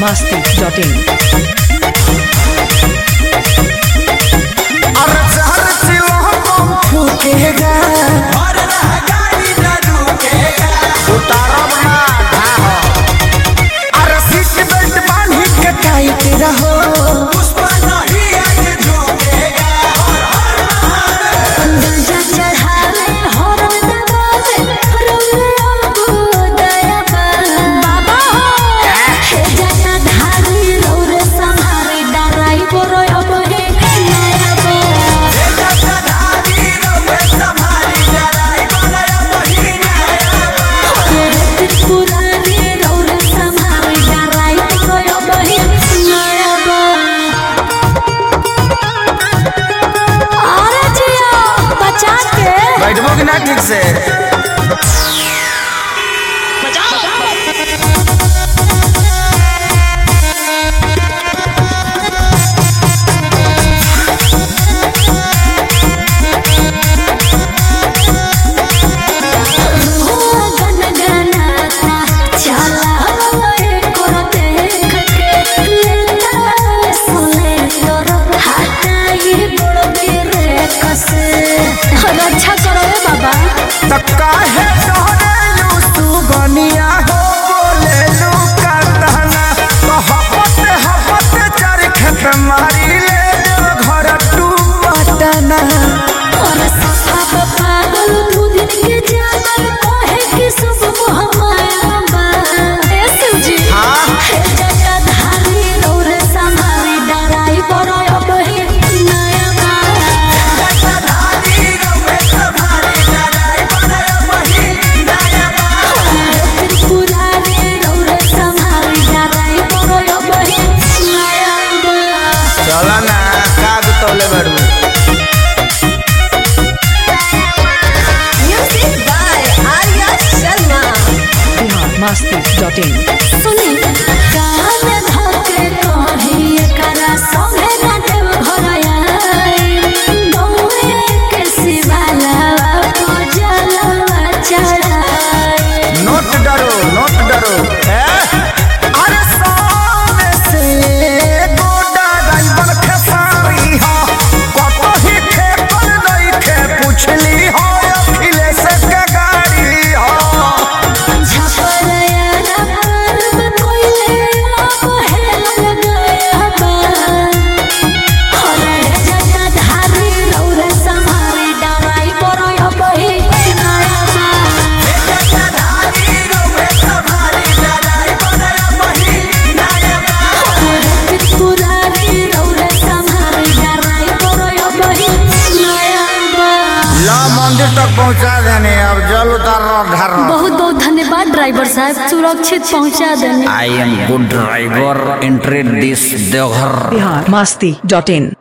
masti.in अरे शहर सिलो कम फूकेगा और गाड़ी न रुकेगा उतारब ना ढाहो अरे सीट बेल्ट बांधी के टाइट रहो पुष्पा नहीं आगे झुकेगा गंजा चढ़ावे हॉर्न दबावे रोले हमको दया बाबा हे जाना धारी रोरे संहारे डराई बोरो अब हे नया पुरानी रोरे संहारे डराई बोरो अब हे नया अरे जिया बचा के बैठबो कि ना ठीक से रक्षा करो रे बाबा तक्का है तोहरे तू गनिया हो बोले लू करताना हपत चरख मारी ले घर टू पटना और सब पागल दू दिन के जागल कहे कि सब मोहमाया बा ए शिवजी हाँ हे जटा धारी रोरे संभारी डराई बरो अब हे नया बा पुरानी रोरे संभारी डराई बरो अब हे नया बा चला ना का तौले बड़ू music by Arya Sharma masti.in सुनी कान धके कही एकरा संगे ना देव घर आई गौए के शिवाला को जलवा चढ़ाई नोट डरो अरे सामने से गोडा गंबल खेसारी हो कतो ही ठेकर नहीं खे पूछली हो अखिलेश के गाड़ी हो झपरया ना पर्व कोइले अब हेल गया बा हरे जटा धारी रौरे संहारी डराई बरो अब हे नया बा पुरानी रौरे संहारी डराई बरो अब हे नया बा ला मंदिर तक पहुंचा देने अब जल उतार ढार बहुत बहुत धन्यवाद ड्राइवर साहब सुरक्षित पहुंचा देने I am good driver. Entry this Deoghar. masti.in